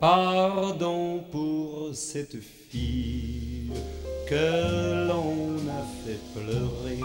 Pardon pour cette fille que l'on a fait pleurer.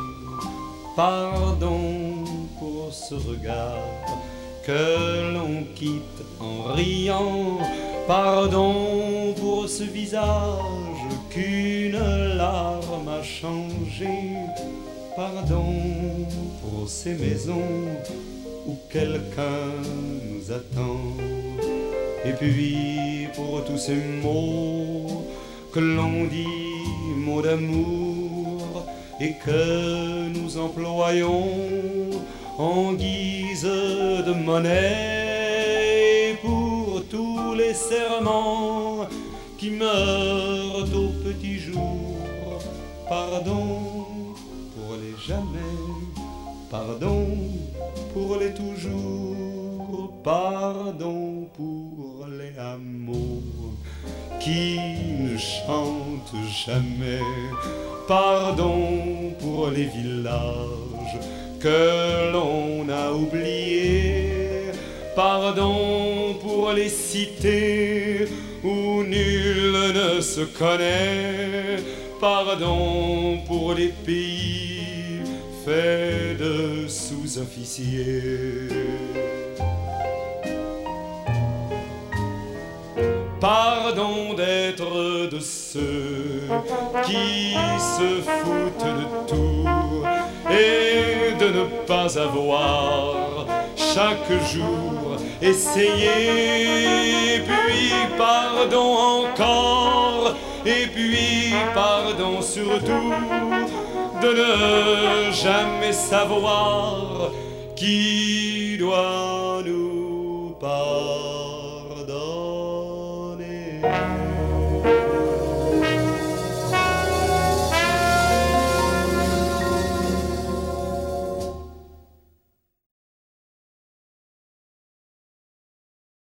Pardon pour ce regard que l'on quitte en riant. Pardon pour ce visage qu'une larme a changé. Pardon pour ces maisons où quelqu'un nous attend. Et puis pour tous ces mots que l'on dit, mots d'amour, et que nous employons en guise de monnaie. Pour tous les serments qui meurent au petit jour. Pardon pour les jamais, pardon pour les toujours, pardon pour les amours qui ne chantent jamais, pardon pour les villages que l'on a oubliés, pardon pour les cités où nul ne se connaît, pardon pour les pays faits de sous-officiers. Pardon d'être de ceux qui se foutent de tout et de ne pas avoir chaque jour essayé. Puis pardon encore, et puis pardon surtout de ne jamais savoir qui doit nous pardonner.